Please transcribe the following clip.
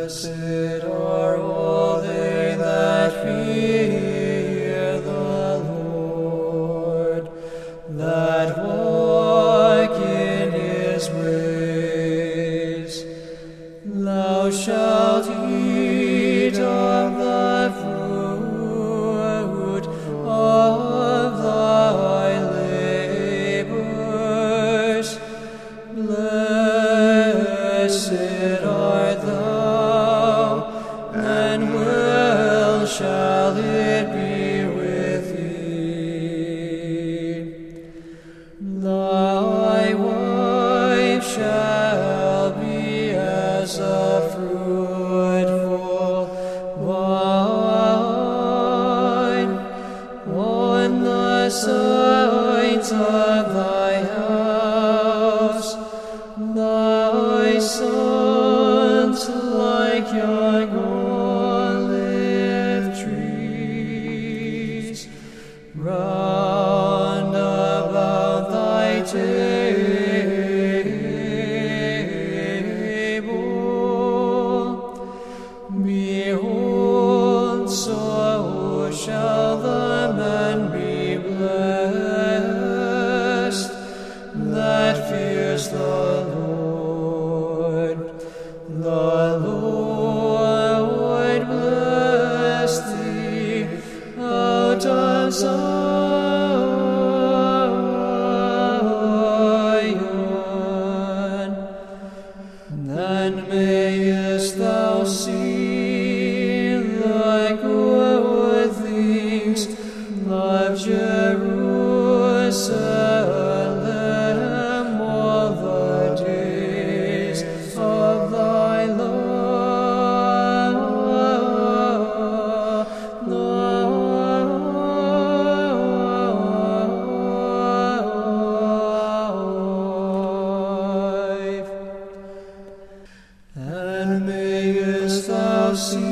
Blessed are all they that fear the Lord, that walk in his ways. Thou shalt eat of the fruit of thy labors. Blessed art thou, and well shall it be with thee. Thy wife shall be as a fruitful vine on the sides of thy house, thy sons like young olive trees round about thy table. Behold, so shall the man be blessed that fears the Lord. The Lord bless thee out of Zion. Then mayest thou see the good things of Jerusalem all the days of thy life. And mayest thou see